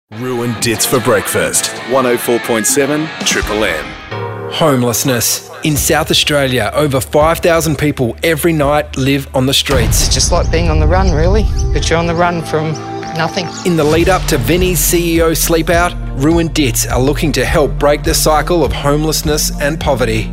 Ruined Dits for breakfast. 104.7 Triple M. Homelessness. In South Australia, over 5,000 people every night live on the streets. It's just like being on the run, really, but you're on the run from nothing. In the lead up to Vinnie's CEO Sleep Out, Ruined Dits are looking to help break the cycle of homelessness and poverty.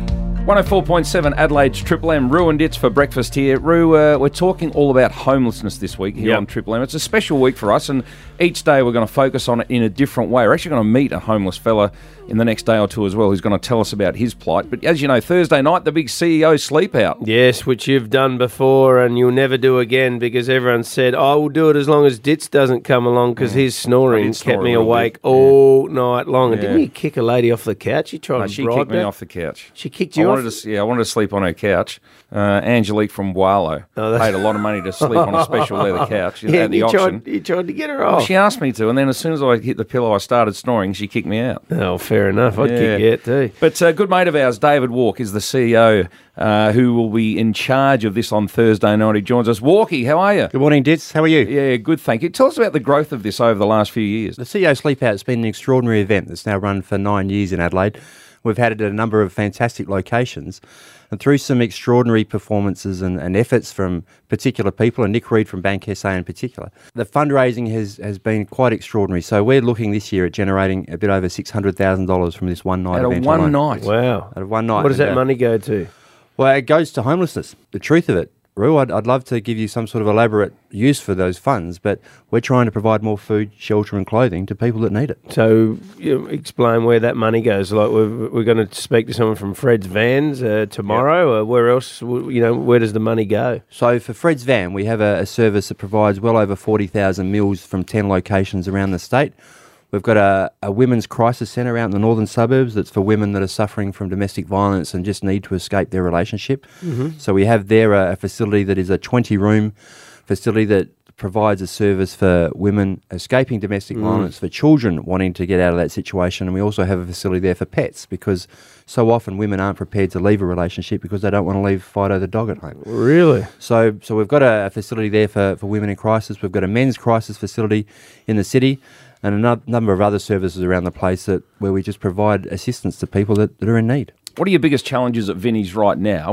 104.7 Adelaide's Triple M. Ruined Dits for breakfast here. Roo, we're talking all about homelessness this week here on Triple M. It's a special week for us, and each day we're going to focus on it in a different way. We're actually going to meet a homeless fella in the next day or two as well who's going to tell us about his plight. But as you know, Thursday night, the big CEO Sleep Out. Yes, which you've done before and you'll never do again because everyone said, I will do it as long as Dits doesn't come along because his snoring kept me awake all night long. And didn't you kick a lady off the couch? You tried to she bribe kicked me her? off the couch. She kicked you off? I wanted to sleep on her couch. Angelique from Wallow paid a lot of money to sleep on a special leather couch at the auction. You tried to get her off. She asked me to, and then as soon as I hit the pillow, I started snoring. She kicked me out. Oh, fair enough. I'd kick you out too. But a good mate of ours, David Walk, is the CEO who will be in charge of this on Thursday night. He joins us. Walkie, how are you? Good morning, Dits. How are you? Yeah, good, thank you. Tell us about the growth of this over the last few years. The CEO Sleep Out has been an extraordinary event that's now run for 9 years in Adelaide. We've had it at a number of fantastic locations. And through some extraordinary performances and efforts from particular people, and Nick Reed from Bank SA in particular, the fundraising has been quite extraordinary. So we're looking this year at generating a bit over $600,000 from this one night event. Out of one night? Wow. Out of one night. What does that money go to? Well, it goes to homelessness. The truth of it, Roo, I'd love to give you some sort of elaborate use for those funds, but we're trying to provide more food, shelter and clothing to people that need it. So explain where that money goes. Like we're going to speak to someone from Fred's Vans tomorrow. Where else, where does the money go? So for Fred's Van, we have a service that provides well over 40,000 meals from 10 locations around the state. We've got a women's crisis centre out in the northern suburbs that's for women that are suffering from domestic violence and just need to escape their relationship. Mm-hmm. So we have there a facility that is a 20-room facility that provides a service for women escaping domestic violence, for children wanting to get out of that situation. And we also have a facility there for pets because so often women aren't prepared to leave a relationship because they don't want to leave Fido the dog at home. Really? So we've got a facility there for women in crisis. We've got a men's crisis facility in the city, and a number of other services around the place where we just provide assistance to people that are in need. What are your biggest challenges at Vinnie's right now?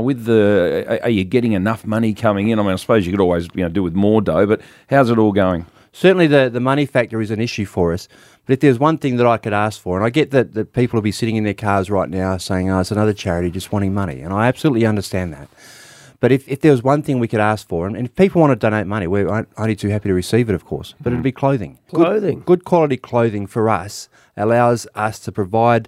Are you getting enough money coming in? I mean, I suppose you could always do with more dough, but how's it all going? Certainly the money factor is an issue for us. But if there's one thing that I could ask for, and I get that people will be sitting in their cars right now saying, it's another charity just wanting money, and I absolutely understand that. But if there was one thing we could ask for, and if people want to donate money, we're only too happy to receive it, of course, but it'd be clothing. Clothing? Good quality clothing for us allows us to provide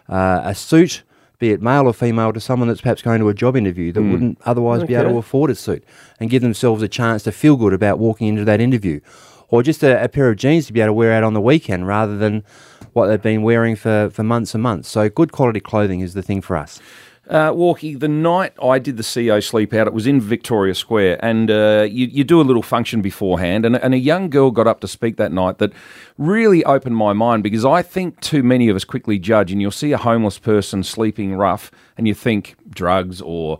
a suit, be it male or female, to someone that's perhaps going to a job interview that wouldn't otherwise be able to afford a suit, and give themselves a chance to feel good about walking into that interview. Or just a pair of jeans to be able to wear out on the weekend rather than what they've been wearing for months and months. So good quality clothing is the thing for us. Walkie, the night I did the CEO Sleep Out, it was in Victoria Square, and you do a little function beforehand, and a young girl got up to speak that night that really opened my mind, because I think too many of us quickly judge, and you'll see a homeless person sleeping rough, and you think drugs or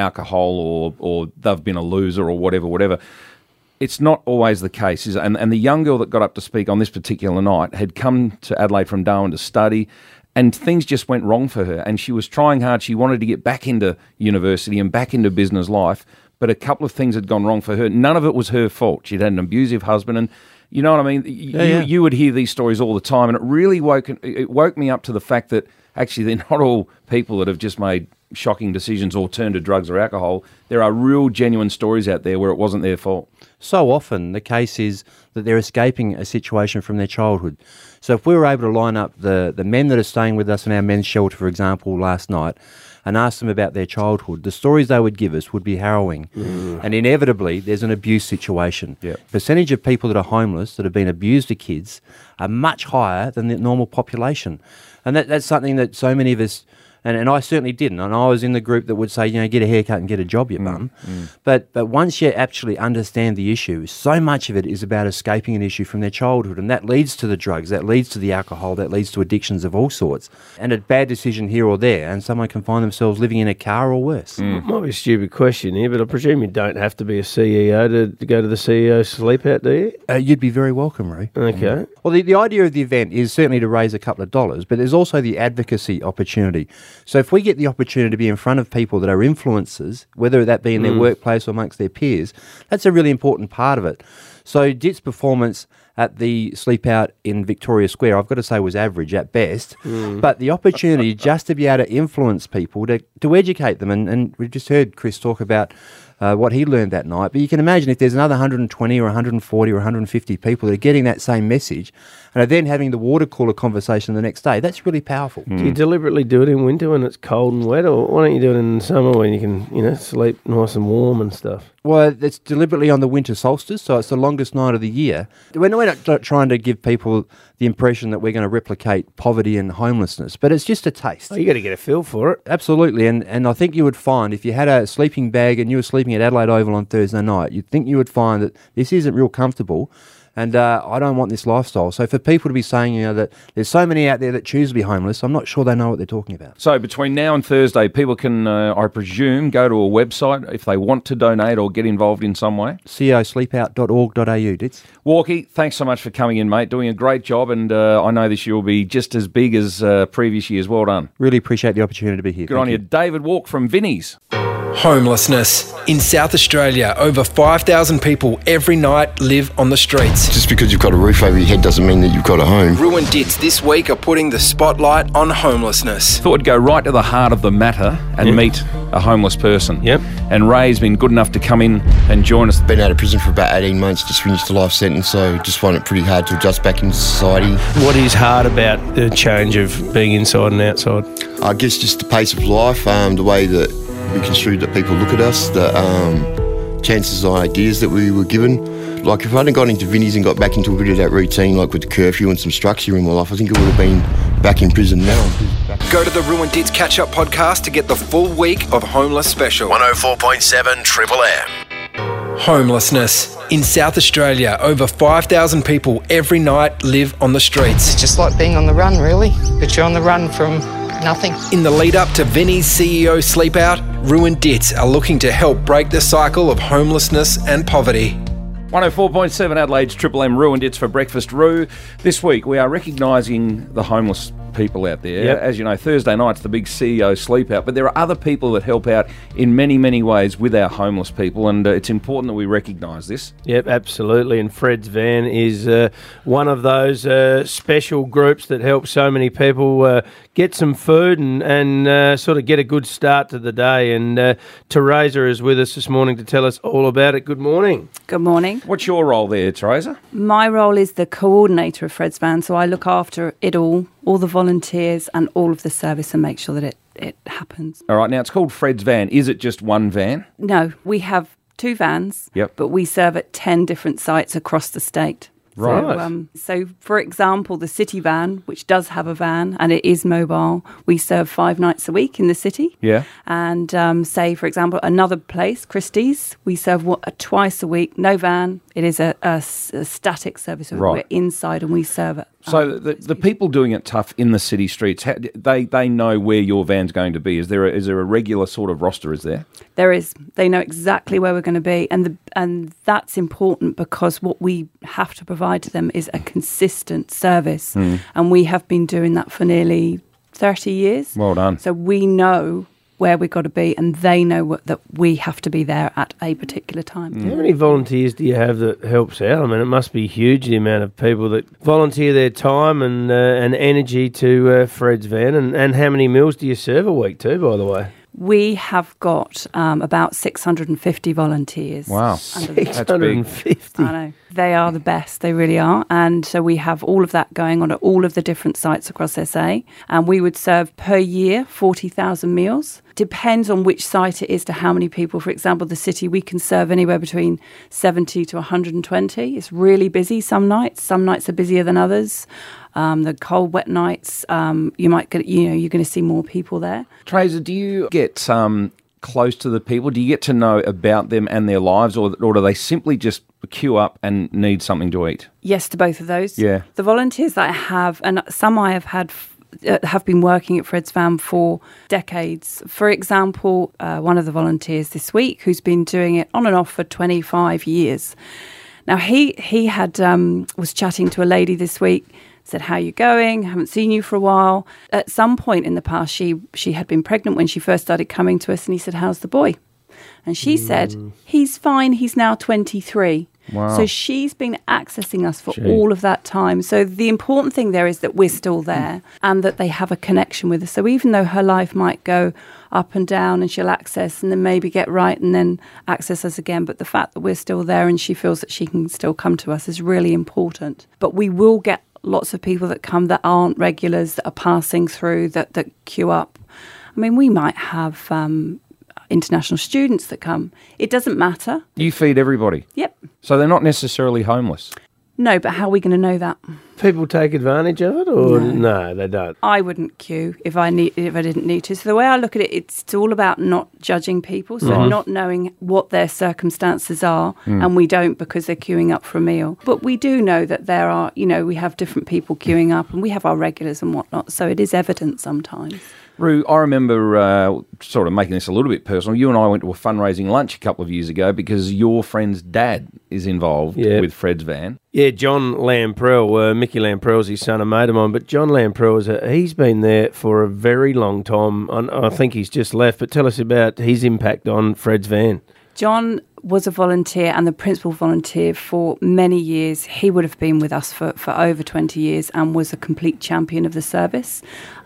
alcohol or they've been a loser or whatever. It's not always the case, is it? And the young girl that got up to speak on this particular night had come to Adelaide from Darwin to study, and things just went wrong for her, and she was trying hard. She wanted to get back into university and back into business life, but a couple of things had gone wrong for her. None of it was her fault. She'd had an abusive husband, and you know what I mean? You would hear these stories all the time, and it really woke me up to the fact that actually they're not all people that have just made shocking decisions or turned to drugs or alcohol. There are real genuine stories out there where it wasn't their fault. So often the case is that they're escaping a situation from their childhood. So if we were able to line up the men that are staying with us in our men's shelter, for example, last night, and ask them about their childhood, the stories they would give us would be harrowing. And inevitably, there's an abuse situation. Percentage of people that are homeless, that have been abused as kids, are much higher than the normal population. And that's something that so many of us And I certainly didn't. And I was in the group that would say, get a haircut and get a job, you bum. But once you actually understand the issue, so much of it is about escaping an issue from their childhood. And that leads to the drugs, that leads to the alcohol, that leads to addictions of all sorts. And a bad decision here or there, and someone can find themselves living in a car or worse. Might be a stupid question here, but I presume you don't have to be a CEO to go to the CEO Sleep Out, do you? You'd be very welcome, Roo. Okay. Well, the idea of the event is certainly to raise a couple of dollars, but there's also the advocacy opportunity. So if we get the opportunity to be in front of people that are influencers, whether that be in their workplace or amongst their peers, that's a really important part of it. So DIT's performance at the Sleep Out in Victoria Square, I've got to say, was average at best. But the opportunity just to be able to influence people, to educate them, and we just heard Chris talk about what he learned that night. But you can imagine if there's another 120 or 140 or 150 people that are getting that same message and are then having the water cooler conversation the next day, that's really powerful. Do you deliberately do it in winter when it's cold and wet, or why don't you do it in the summer when you can, sleep nice and warm and stuff? Well, it's deliberately on the winter solstice, so it's the longest night of the year. We're not trying to give people the impression that we're going to replicate poverty and homelessness, but it's just a taste. Oh, you got to get a feel for it. Absolutely, and I think you would find if you had a sleeping bag and you were sleeping at Adelaide Oval on Thursday night, you'd think you would find that this isn't real comfortable. And I don't want this lifestyle. So for people to be saying, that there's so many out there that choose to be homeless, I'm not sure they know what they're talking about. So between now and Thursday, people can, I presume, go to a website if they want to donate or get involved in some way. ceosleepout.org.au, Dits. Walkie, thanks so much for coming in, mate. Doing a great job, and I know this year will be just as big as previous years. Well done. Really appreciate the opportunity to be here. Good on you. David Walk from Vinnie's. Homelessness. In South Australia, over 5,000 people every night live on the streets. Just because you've got a roof over your head doesn't mean that you've got a home. Roo and Dits this week are putting the spotlight on homelessness. Thought we'd go right to the heart of the matter and meet a homeless person. Yep. And Ray's been good enough to come in and join us. Been out of prison for about 18 months, just finished a life sentence, so just find it pretty hard to adjust back into society. What is hard about the change of being inside and outside? I guess just the pace of life, the way that we construed that people look at us, the chances and ideas that we were given. Like if I hadn't gone into Vinnie's and got back into a bit of that routine, like with the curfew and some structure in my life, I think it would have been back in prison now. Go to the Roo and Dits Catch-Up podcast to get the full week of Homeless Special. 104.7 Triple M. Homelessness. In South Australia, over 5,000 people every night live on the streets. It's just like being on the run, really, but you're on the run from nothing. In the lead up to Vinnie's CEO Sleep Out, Roo and Dits are looking to help break the cycle of homelessness and poverty. 104.7 Adelaide's Triple M Roo and Dits for Breakfast Roo. This week we are recognising the homeless people out there. Yep. As you know, Thursday night's the big CEO Sleep Out, but there are other people that help out in many, many ways with our homeless people, and it's important that we recognise this. Yep, absolutely. And Fred's Van is one of those special groups that help so many people get some food and sort of get a good start to the day. And Teresa is with us this morning to tell us all about it. Good morning. Good morning. What's your role there, Teresa? My role is the coordinator of Fred's Van, so I look after it all the volunteers and all of the service and make sure that it happens. All right, now it's called Fred's Van. Is it just one van? No, we have 2 vans, but we serve at 10 different sites across the state. Right. So, for example, the city van, which does have a van and it is mobile, we serve 5 nights a week in the city. Yeah. And say, for example, another place, Christie's, we serve twice a week, no van. It is a static service. So Right. we're inside and we serve it. So the people doing it tough in the city streets, they know where your van's going to be. Is there a regular sort of roster, is there? There is. They know exactly where we're going to be, and that's important because what we have to provide to them is a consistent service, and we have been doing that for nearly 30 years. Well done. So we know where we've got to be, and they know that we have to be there at a particular time. How many volunteers do you have that helps out? I mean, it must be huge, the amount of people that volunteer their time and energy to Fred's Van. And how many meals do you serve a week too, by the way? We have got about 650 volunteers. Wow. 650. I know. They are the best. They really are. And so we have all of that going on at all of the different sites across SA. And we would serve per year 40,000 meals. Depends on which site it is to how many people. For example, the city, we can serve anywhere between 70 to 120. It's really busy some nights. Some nights are busier than others. the cold, wet nights, you might get, you're going to see more people there. Tracer, do you get close to the people? Do you get to know about them and their lives, or do they simply just queue up and need something to eat? Yes to both of those. Yeah. The volunteers that I have, and some I have had, have been working at Fred's Van for decades. For example, one of the volunteers this week who's been doing it on and off for 25 years. Now, he had was chatting to a lady this week, said, "How you going? Haven't seen you for a while." At some point in the past, she had been pregnant when she first started coming to us, and he said, "How's the boy?" And she said, "He's fine. He's now 23. Wow. So she's been accessing us for all of that time. So the important thing there is that we're still there and that they have a connection with us. So even though her life might go up and down and she'll access and then maybe get right and then access us again, but the fact that we're still there and she feels that she can still come to us is really important. But we will get lots of people that come that aren't regulars, that are passing through, that queue up. I mean, we might have international students that come. It doesn't matter. You feed everybody? Yep. So they're not necessarily homeless? No, but how are we going to know that? People take advantage of it, or no, they don't. I wouldn't queue if I didn't need to. So the way I look at it, it's all about not judging people, so not knowing what their circumstances are, and we don't because they're queuing up for a meal. But we do know that there are, we have different people queuing up, and we have our regulars and whatnot. So it is evident sometimes. Roo, I remember sort of making this a little bit personal. You and I went to a fundraising lunch a couple of years ago because your friend's dad is involved with Fred's Van. Yeah, John Lamprell, Mickey Lamprell's his son, a mate of mine, but John Lamprell, he's been there for a very long time. I think he's just left, but tell us about his impact on Fred's Van. John was a volunteer and the principal volunteer for many years. He would have been with us for over 20 years and was a complete champion of the service.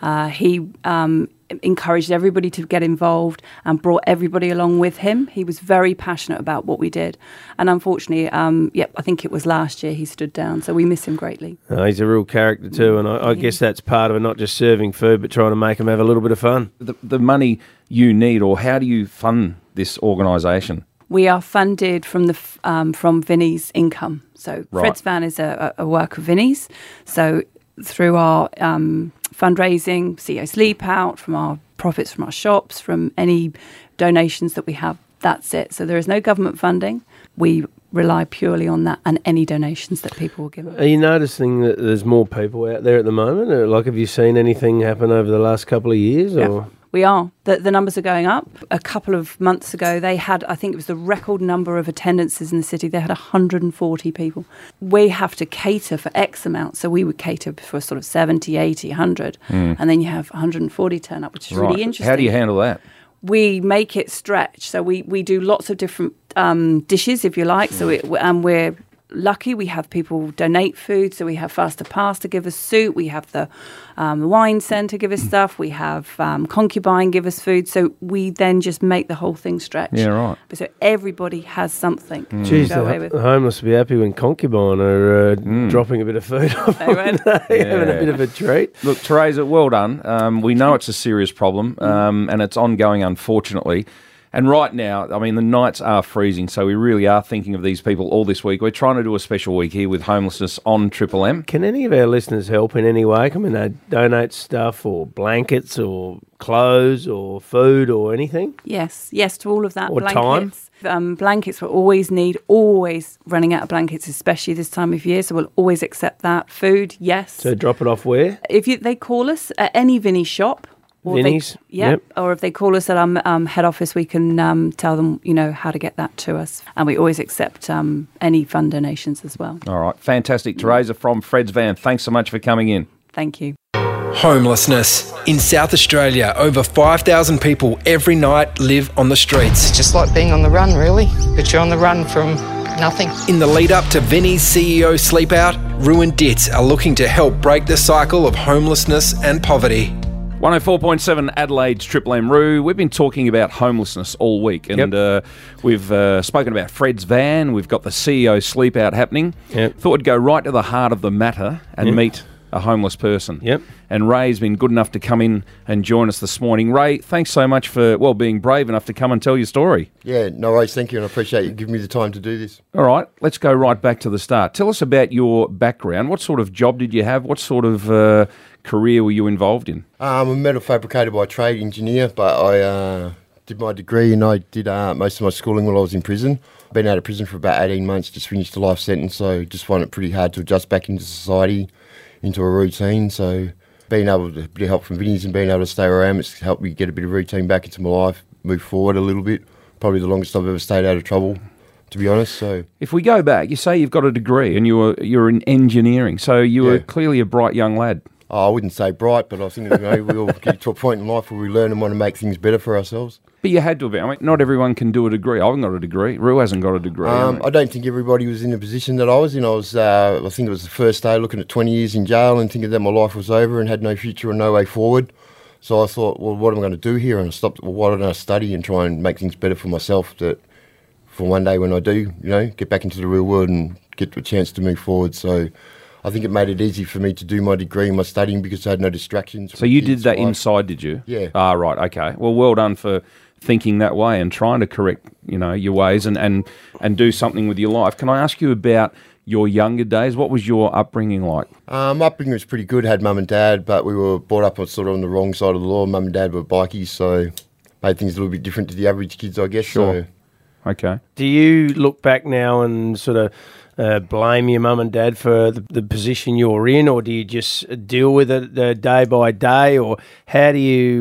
He encouraged everybody to get involved and brought everybody along with him. He was very passionate about what we did. And unfortunately, I think it was last year he stood down, so we miss him greatly. He's a real character too, and I guess that's part of it, not just serving food, but trying to make them have a little bit of fun. The money you need, or how do you fund this organisation? We are funded from from Vinnie's income. So Fred's Van is a work of Vinnie's. So through our fundraising, CEO Sleep Out, from our profits from our shops, from any donations that we have, that's it. So there is no government funding. We rely purely on that and any donations that people will give us. Are you noticing that there's more people out there at the moment? Or, like, have you seen anything happen over the last couple of years? Yeah. Or? We are. The numbers are going up. A couple of months ago, they had, I think it was the record number of attendances in the city. They had 140 people. We have to cater for X amount. So we would cater for sort of 70, 80, 100. And then you have 140 turn up, which is really interesting. How do you handle that? We make it stretch. So we do lots of different dishes, if you like. So we're lucky we have people donate food. So we have Faster Pasta give us soup. We have the wine centre give us stuff. We have Concubine give us food. So we then just make the whole thing stretch. Yeah, right. So everybody has something. Geez, the homeless will be happy when Concubine are dropping a bit of food off. Having a bit of a treat. Look, Teresa, well done. We know it's a serious problem and it's ongoing, unfortunately. And right now, I mean, the nights are freezing, so we really are thinking of these people all this week. We're trying to do a special week here with homelessness on Triple M. Can any of our listeners help in any way? Can they donate stuff or blankets or clothes or food or anything? Yes to all of that. Or blankets. Blankets we'll always need, always running out of blankets, especially this time of year, so we'll always accept that. Food, yes. So drop it off where? They call us at any Vinnie shop. Vinnie's? Yep. Or if they call us at our head office, we can tell them, how to get that to us. And we always accept any fund donations as well. All right. Fantastic. Teresa from Fred's Van, thanks so much for coming in. Thank you. Homelessness. In South Australia, over 5,000 people every night live on the streets. It's just like being on the run, really, but you're on the run from nothing. In the lead up to Vinnie's CEO Sleep Out, Roo and Ditz are looking to help break the cycle of homelessness and poverty. 104.7 Adelaide's Triple M. Roo. We've been talking about homelessness all week, and we've spoken about Fred's Van. We've got the CEO Sleep Out happening. Thought we'd go right to the heart of the matter and meet a homeless person. Yep. And Ray's been good enough to come in and join us this morning. Ray, thanks so much for, being brave enough to come and tell your story. Yeah, no worries, thank you, and I appreciate you giving me the time to do this. All right, let's go right back to the start. Tell us about your background. What sort of job did you have? What sort of career were you involved in? I'm a metal fabricator by trade, engineer, but I did my degree and I did most of my schooling while I was in prison. Been out of prison for about 18 months, just finished a life sentence, so just find it pretty hard to adjust back into society, into a routine. So being able to, a bit of help from Vinnie's and being able to stay where I am, it's helped me get a bit of routine back into my life, move forward a little bit. Probably the longest I've ever stayed out of trouble, to be honest. So if we go back, you say you've got a degree and you're in engineering, so you were clearly a bright young lad. Oh, I wouldn't say bright, but I think we all get to a point in life where we learn and want to make things better for ourselves. But you had to have been. I mean, not everyone can do a degree. I haven't got a degree. Rue hasn't got a degree. I don't think everybody was in the position that I was in. I think it was the first day looking at 20 years in jail and thinking that my life was over and had no future and no way forward. So I thought, well, what am I going to do here? And I stopped, why don't I study and try and make things better for myself, that for one day when I do, get back into the real world and get a chance to move forward. So I think it made it easy for me to do my degree and my studying because I had no distractions. So you did that inside, did you? Yeah. Ah, right, okay. Well done for thinking that way and trying to correct, your ways and do something with your life. Can I ask you about your younger days? What was your upbringing like? My upbringing was pretty good. Had mum and dad, but we were brought up sort of on the wrong side of the law. Mum and dad were bikies, so made things a little bit different to the average kids, I guess. Sure. So. Okay. Do you look back now and sort of blame your mum and dad for the position you're in, or do you just deal with it day by day, or how do you,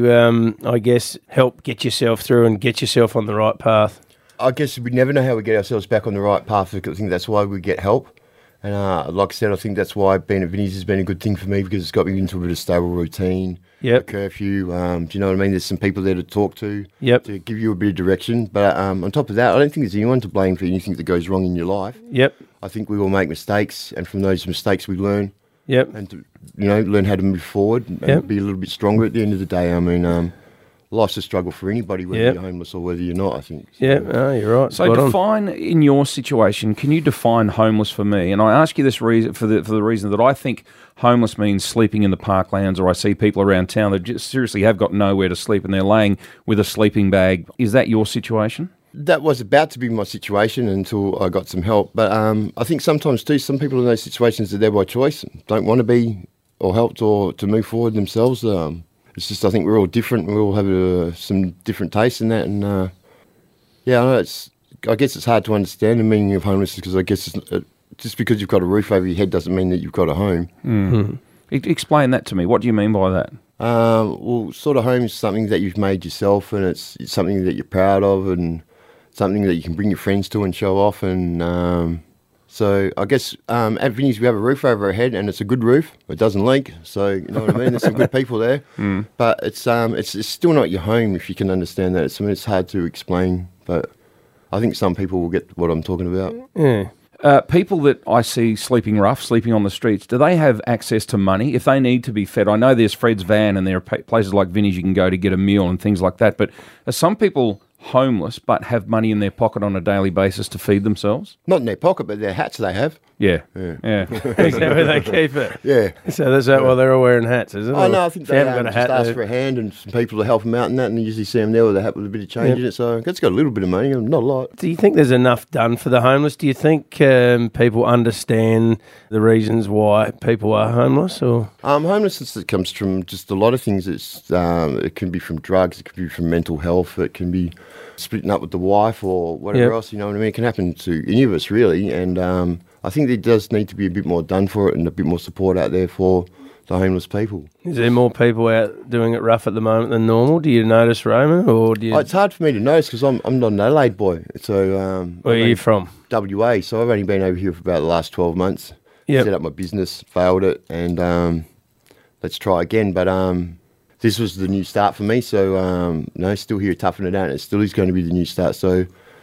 help get yourself through and get yourself on the right path? I guess we never know how we get ourselves back on the right path. I think that's why we get help. And like I said, I think that's why being at Vinnie's has been a good thing for me because it's got me into a bit of stable routine, a curfew. Do you know what I mean? There's some people there to talk to to give you a bit of direction. But on top of that, I don't think there's anyone to blame for anything that goes wrong in your life. I think we all make mistakes, and from those mistakes we learn. And to, learn how to move forward and be a little bit stronger at the end of the day. I mean, life's a struggle for anybody, whether you're homeless or whether you're not, I think. So. You're right. So define, in your situation, can you define homeless for me? And I ask you this reason for the reason that I think homeless means sleeping in the parklands, or I see people around town that just seriously have got nowhere to sleep and they're laying with a sleeping bag. Is that your situation? That was about to be my situation until I got some help. But I think sometimes too, some people in those situations are there by choice, don't want to be or helped or to move forward themselves. It's just I think we're all different. We all have some different tastes in that, and I guess it's hard to understand the meaning of homelessness because I guess just because you've got a roof over your head doesn't mean that you've got a home. Mm-hmm. Explain that to me. What do you mean by that? Well, sort of home is something that you've made yourself, and it's something that you're proud of, and something that you can bring your friends to and show off. And so I guess at Vinnie's we have a roof over our head, and it's a good roof. It doesn't leak, so you know what I mean. There's some good people there, but it's still not your home if you can understand that. It's hard to explain, but I think some people will get what I'm talking about. Yeah. People that I see sleeping rough, sleeping on the streets, do they have access to money if they need to be fed? I know there's Fred's Van and there are places like Vinnie's you can go to get a meal and things like that, but are some people homeless but have money in their pocket on a daily basis to feed themselves? Not in their pocket, but their hats they have. Yeah. Is that where they keep it? Yeah. So that's why they're all wearing hats, is it? Oh, no, I think they just ask for a hand and some people to help them out and that, and you usually see them there with a hat with a bit of change in it, so it's got a little bit of money, not a lot. Do you think there's enough done for the homeless? Do you think people understand the reasons why people are homeless? Or homelessness comes from just a lot of things. It can be from drugs, it can be from mental health, it can be splitting up with the wife or whatever else, you know what I mean? It can happen to any of us, really, and I think there does need to be a bit more done for it and a bit more support out there for the homeless people. Is there more people out doing it rough at the moment than normal? Do you notice, Roman? Or do you... It's hard for me to notice because I'm not an Adelaide boy. So where are you from? WA. So I've only been over here for about the last 12 months. Set up my business, failed it, and let's try again. But this was the new start for me. So still here toughing it out. It still is going to be the new start. So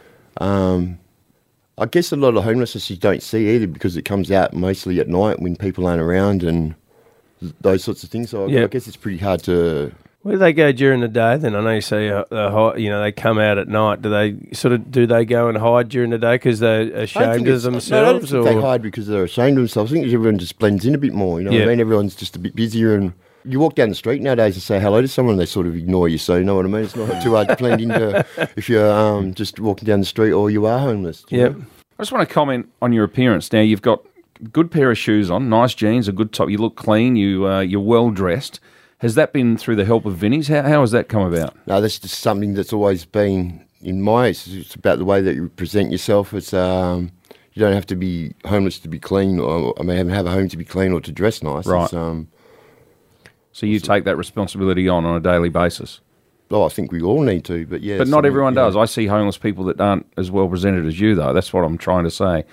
I guess a lot of homelessness you don't see either because it comes out mostly at night when people aren't around and those sorts of things. So I guess it's pretty hard to... Where do they go during the day then? I know you say, they come out at night. Do they go and hide during the day because they're ashamed of themselves? No, I don't think they hide because they're ashamed of themselves. I think everyone just blends in a bit more, you know what I mean? Everyone's just a bit busier, and you walk down the street nowadays and say hello to someone and they sort of ignore you, so you know what I mean? It's not too hard to blend into if you're just walking down the street or you are homeless. Yeah. I just want to comment on your appearance. Now, you've got a good pair of shoes on, nice jeans, a good top. You look clean, you're well dressed. Has that been through the help of Vinnie's? How has that come about? No, that's just something that's always been in my... It's about the way that you present yourself. It's you don't have to be homeless to be clean, or have a home to be clean or to dress nice. Right. So you take that responsibility on a daily basis? Oh, I think we all need to, but yeah. But not everyone does. I see homeless people that aren't as well presented as you, though. That's what I'm trying to say.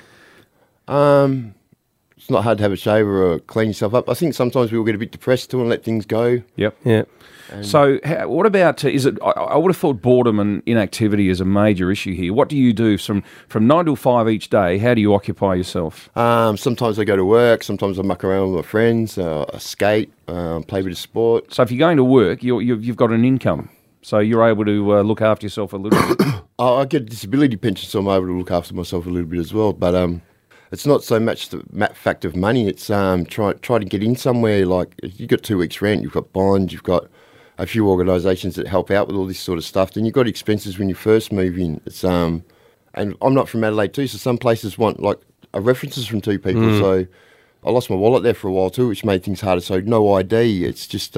It's not hard to have a shower or clean yourself up. I think sometimes people get a bit depressed too and let things go. Yep. Yeah. So what about, is it, I would have thought boredom and inactivity is a major issue here. What do you do from 9 till 5 each day? How do you occupy yourself? Sometimes I go to work. Sometimes I muck around with my friends. I skate, play a bit of sport. So if you're going to work, you've got an income. So you're able to look after yourself a little bit. I get a disability pension, so I'm able to look after myself a little bit as well. But it's not so much the fact of money. It's try to get in somewhere. Like, you've got 2 weeks' rent, you've got bonds, you've got a few organisations that help out with all this sort of stuff. Then you've got expenses when you first move in. It's and I'm not from Adelaide too, so some places want like references from 2 people. So I lost my wallet there for a while too, which made things harder. So no ID. It's just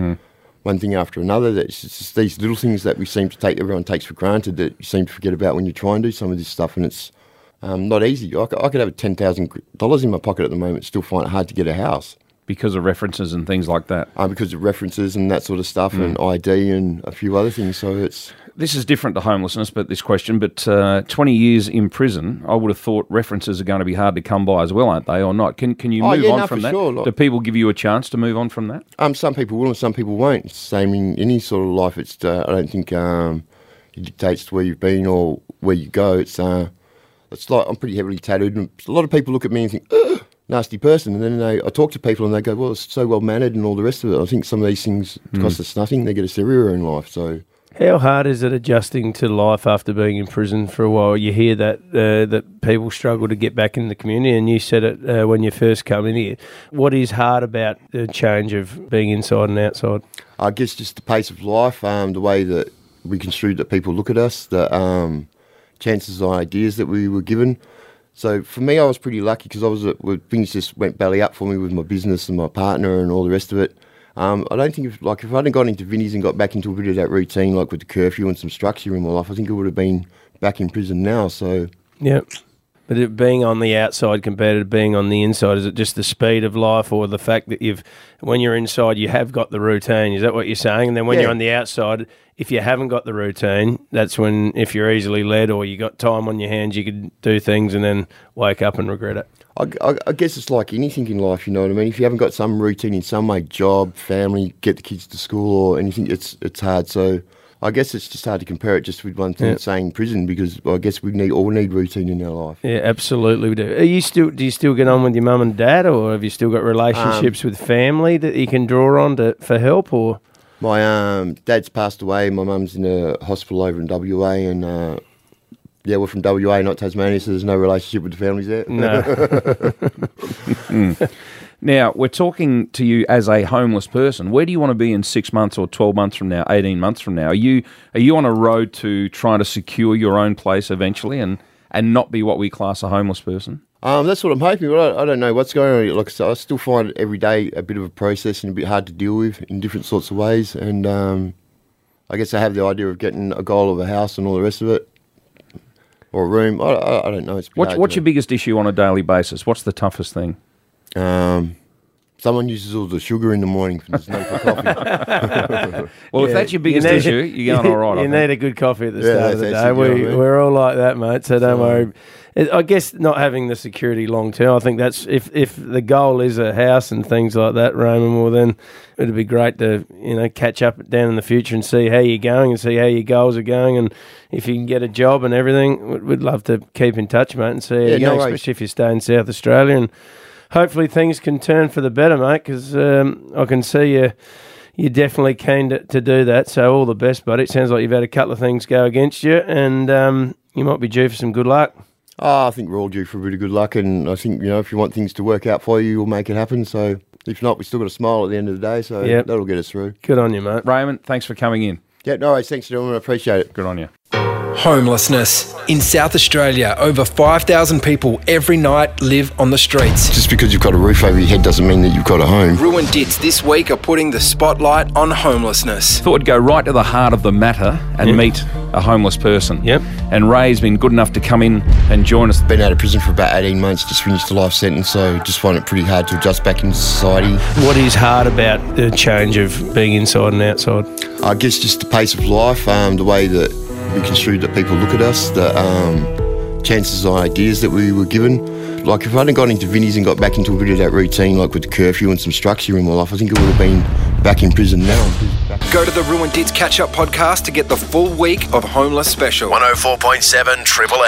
one thing after another. It's just these little things that we seem to take, everyone takes for granted, that you seem to forget about when you try and do some of this stuff, and it's not easy. I could have $10,000 in my pocket at the moment, still find it hard to get a house. Because of references and things like that? Because of references and that sort of stuff, and ID and a few other things. So it's... This is different to homelessness, but 20 years in prison, I would have thought references are going to be hard to come by as well, aren't they, or not? Can you move on from that? Sure. Do people give you a chance to move on from that? Some people will and some people won't. It's the same in any sort of life. It's I don't think it dictates where you've been or where you go. It's like I'm pretty heavily tattooed, and a lot of people look at me and think, ugh, nasty person, and then I talk to people and they go, well, it's so well mannered and all the rest of it. I think some of these things cost us nothing. They get us everywhere in life. So how hard is it adjusting to life after being in prison for a while? You hear that people struggle to get back in the community, and you said it when you first come in here. What is hard about the change of being inside and outside? I guess just the pace of life, the way that we construed that people look at us, the chances and ideas that we were given. So for me, I was pretty lucky because things just went belly up for me with my business and my partner and all the rest of it. I don't think if I hadn't gone into Vinnie's and got back into a bit of that routine, like with the curfew and some structure in my life, I think I would have been back in prison now. So yeah. But being on the outside compared to being on the inside, is it just the speed of life, or the fact that when you're inside, you have got the routine? Is that what you're saying? And then when you're on the outside, if you haven't got the routine, that's when, if you're easily led or you got time on your hands, you could do things and then wake up and regret it. I guess it's like anything in life, you know what I mean? If you haven't got some routine in some way, job, family, get the kids to school or anything, it's hard. So I guess it's just hard to compare it just with one thing, saying prison, because I guess we all need routine in our life. Yeah, absolutely we do. Do you still get on with your mum and dad, or have you still got relationships with family that you can draw on for help? Or my dad's passed away. My mum's in a hospital over in WA, and we're from WA, not Tasmania, so there's no relationship with the families there. No. Now, we're talking to you as a homeless person. Where do you want to be in 6 months or 12 months from now, 18 months from now? Are you on a road to trying to secure your own place eventually and not be what we class a homeless person? That's what I'm hoping, but I don't know what's going on. Like I said, I still find it every day a bit of a process and a bit hard to deal with in different sorts of ways. And I guess I have the idea of getting a goal of a house and all the rest of it, or a room. I don't know. What's your biggest issue on a daily basis? What's the toughest thing? Someone uses all the sugar in the morning for coffee. Well, if that's your biggest issue, you're going all right. You need a good coffee at the start of the day. We're all like that, mate, so don't worry. I guess not having the security long term, I think that's, if the goal is a house and things like that, Roman, well then it'd be great to catch up down in the future and see how you're going and see how your goals are going, and if you can get a job and everything, we'd love to keep in touch, mate, and see how you're going, especially if you stay in South Australia, and hopefully things can turn for the better, mate, because I can see you're definitely keen to do that. So all the best, buddy. It sounds like you've had a couple of things go against you, and you might be due for some good luck. I think we're all due for a bit of good luck, and I think, if you want things to work out for you, you'll make it happen. So if not, we still got a smile at the end of the day, so that'll get us through. Good on you, mate. Raymond, thanks for coming in. Yeah, no worries. Thanks, gentlemen. I appreciate it. Good on you. Homelessness. In South Australia, over 5,000 people every night live on the streets. Just because you've got a roof over your head doesn't mean that you've got a home. Ruined Dits this week are putting the spotlight on homelessness. Thought we'd go right to the heart of the matter and meet a homeless person. Yep. And Ray's been good enough to come in and join us. Been out of prison for about 18 months, just finished a life sentence, so just find it pretty hard to adjust back into society. What is hard about the change of being inside and outside? I guess just the pace of life, the way that we construed that people look at us, the chances and ideas that we were given. Like if I hadn't gone into Vinnie's and got back into a bit of that routine, like with the curfew and some structure in my life, I think it would have been back in prison now. Go to the Ruined Dits Catch-Up podcast to get the full week of Homeless Special. 104.7 Triple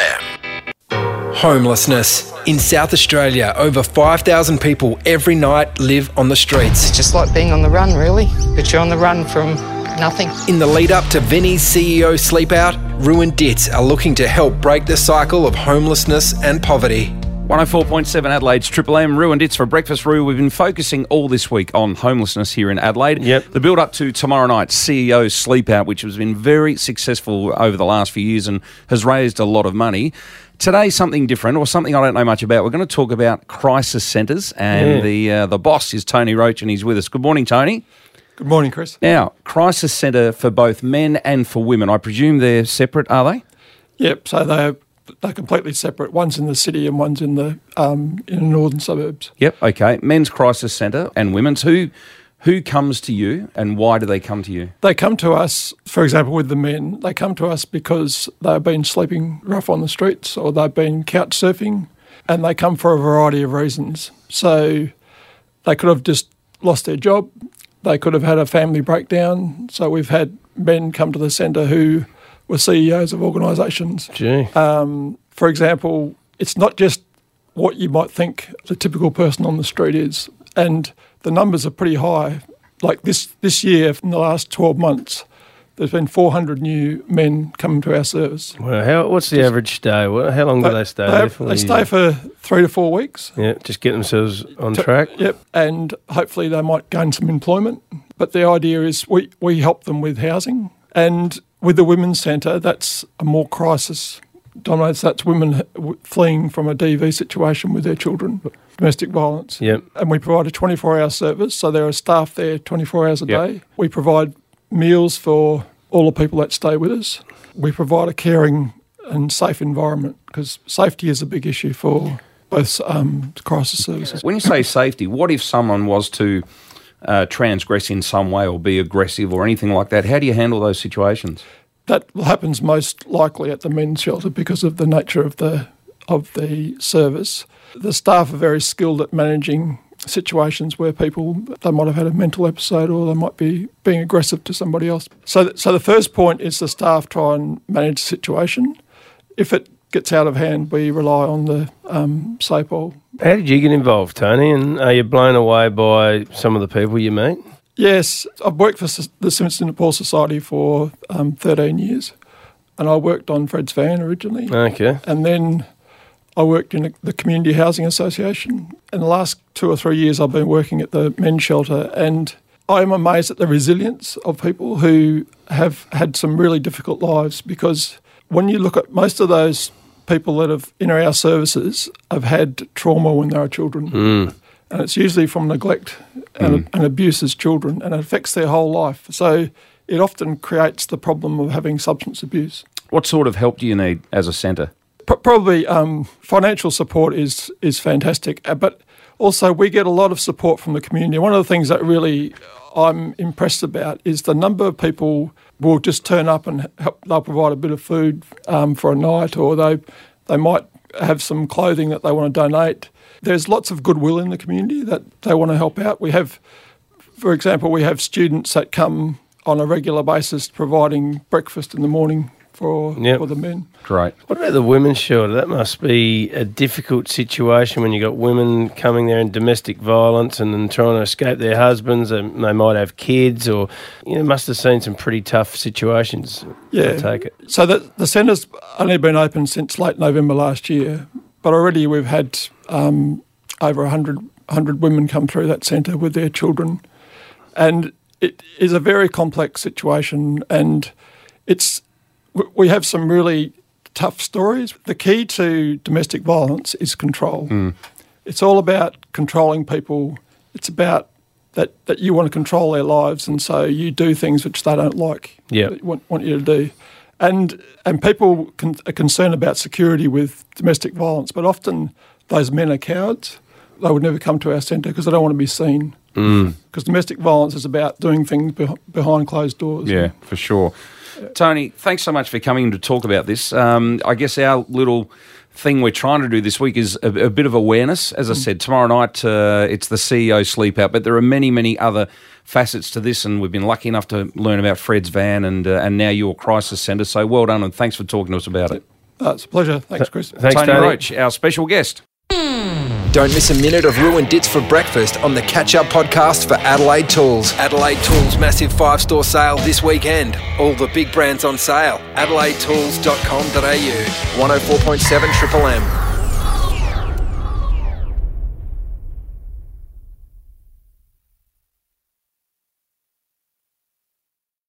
M. Homelessness. In South Australia, over 5,000 people every night live on the streets. It's just like being on the run, really, but you're on the run from nothing. In the lead up to Vinnie's CEO Sleep Out, Ruined Dits are looking to help break the cycle of homelessness and poverty. 104.7 Adelaide's Triple M. Ruined Dits for breakfast, Roo. We've been focusing all this week on homelessness here in Adelaide. Yep. The build up to tomorrow night's CEO Sleep Out, which has been very successful over the last few years and has raised a lot of money. Today, something different, or something I don't know much about. We're going to talk about crisis centres, and the boss is Tony Roach, and he's with us. Good morning, Tony. Good morning, Chris. Now, crisis centre for both men and for women. I presume they're separate, are they? Yep. So they're completely separate. One's in the city and one's in the northern suburbs. Yep. Okay. Men's crisis centre and women's. Who comes to you, and why do they come to you? They come to us, for example, with the men. They come to us because they've been sleeping rough on the streets, or they've been couch surfing, and they come for a variety of reasons. So they could have just lost their job. They could have had a family breakdown. So we've had men come to the centre who were CEOs of organisations. Gee. For example, it's not just what you might think the typical person on the street is. And the numbers are pretty high. Like this year, in the last 12 months, there's been 400 new men coming to our service. Well, what's the average stay? How long do they stay there for? They stay for 3 to 4 weeks. Yeah, just get themselves on track. Yep, and hopefully they might gain some employment. But the idea is we help them with housing. And with the Women's Centre, that's a more crisis dominates. That's women fleeing from a DV situation with their children, domestic violence. Yep. And we provide a 24-hour service, so there are staff there 24 hours a day. We provide meals for all the people that stay with us. We provide a caring and safe environment, because safety is a big issue for both crisis services. When you say safety, what if someone was to transgress in some way or be aggressive or anything like that? How do you handle those situations? That happens most likely at the men's shelter because of the nature of the service. The staff are very skilled at managing situations where they might have had a mental episode, or they might be being aggressive to somebody else. So the first point is the staff try and manage the situation. If it gets out of hand, we rely on the SAPOL. How did you get involved, Tony? And are you blown away by some of the people you meet? Yes, I've worked for the Simpson Nepal Society for 13 years, and I worked on Fred's Van originally. Okay. And then I worked in the Community Housing Association. In the last 2 or 3 years, I've been working at the men's shelter, and I am amazed at the resilience of people who have had some really difficult lives, because when you look at most of those people that have enter our services have had trauma when they were children. And it's usually from neglect and abuse as children, and it affects their whole life. So it often creates the problem of having substance abuse. What sort of help do you need as a centre? Probably financial support is fantastic, but also we get a lot of support from the community. One of the things that really I'm impressed about is the number of people will just turn up and help. They'll provide a bit of food for a night, or they might have some clothing that they want to donate. There's lots of goodwill in the community that they want to help out. We have, for example, students that come on a regular basis providing breakfast in the morning for the men. Great. What about the women's shelter? That must be a difficult situation when you got women coming there in domestic violence and then trying to escape their husbands, and they might have kids, or must have seen some pretty tough situations. Yeah. I take it. So the centre's only been open since late November last year, but already we've had over 100 women come through that centre with their children, and it is a very complex situation, and we have some really tough stories. The key to domestic violence is control. It's all about controlling people. It's about that you want to control their lives, and so you do things which they don't like, want you to do. And people are concerned about security with domestic violence, but often those men are cowards. They would never come to our centre because they don't want to be seen. Because domestic violence is about doing things behind closed doors. Yeah, for sure. Tony, thanks so much for coming to talk about this. I guess our little thing we're trying to do this week is a bit of awareness. As I said, tomorrow night it's the CEO Sleep Out, but there are many, many other facets to this, and we've been lucky enough to learn about Fred's van and now your crisis centre. So well done, and thanks for talking to us about it. It's a pleasure. Thanks, Chris. Thanks, Tony Tony Roach, our special guest. Don't miss a minute of Ruin Dits for breakfast on the Catch Up podcast for Adelaide Tools. Adelaide Tools massive 5-store sale this weekend. All the big brands on sale. AdelaideTools.com.au. 104.7 Triple M.